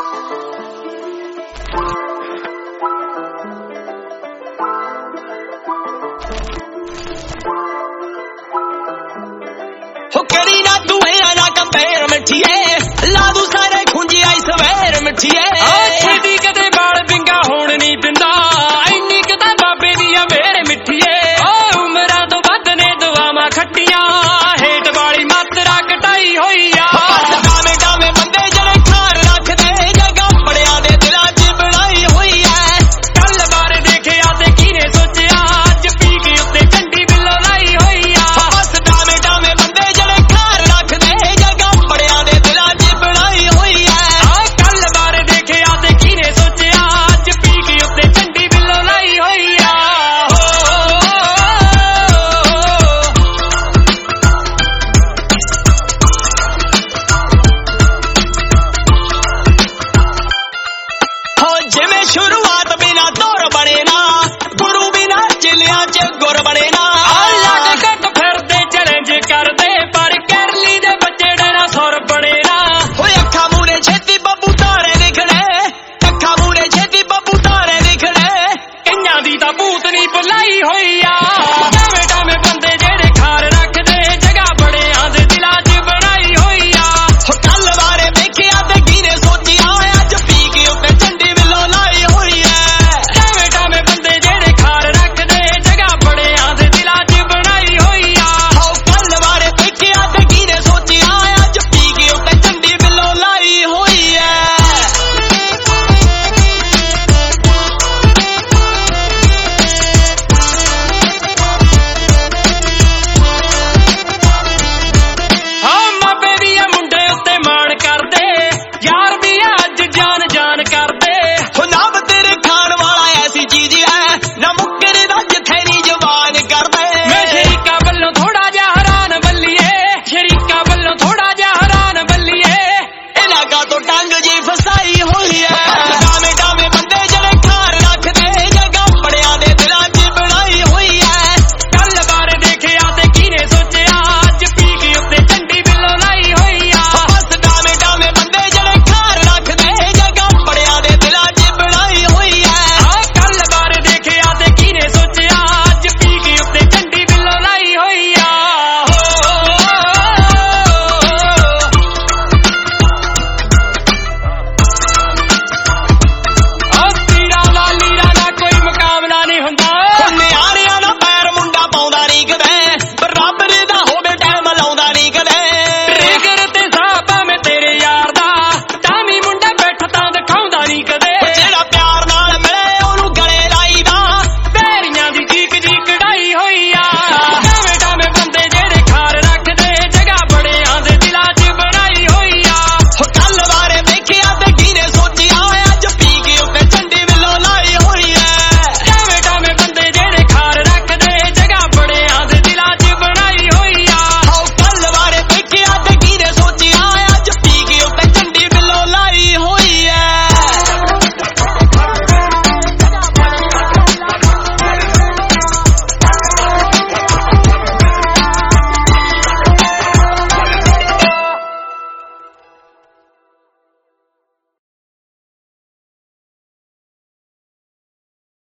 करी ना तू ना कंपेयर मिठिए ला दू सारे खुंजी आई सवेर मिठिए छेदी कदे बाल बिंगा होण नहीं दिंदा इन्नी कदा बाबे दियां मेरे मिठिए उमरां तो वध ने दुआवां खट्टियां हेठ वाली मात्रा घटाई होई आ डावे डावे बंदे जड़े खार रखदे जगह बड़ियां दे दिलां च बनाई होई है कल बार देखिया ते किने सोचिया अज पी के उत्ते चंडी बिल्लो लाई होई आ बस डावे डावे बंदे जड़े खार रखदे जगह बड़ियां दे दिलां च बनाई होई है कल बार देखिया ते किने सोचिया अज पी के उत्ते चंडी बिल्लो लाई होई आ जिवें शुरुआत बिना दौर बने ना गुरु बिना चिलियां च गुर बने ना लग कट फिरदे चैलेंज करदे पर कैरली दे बच्चे डेरा सुर बने ना अखा मूरे छेती बब्बू तारे दिखने अखा मूरे छेती बब्बू तारे दिखने कईयां दी तां भूत नहीं बुलाई होई आ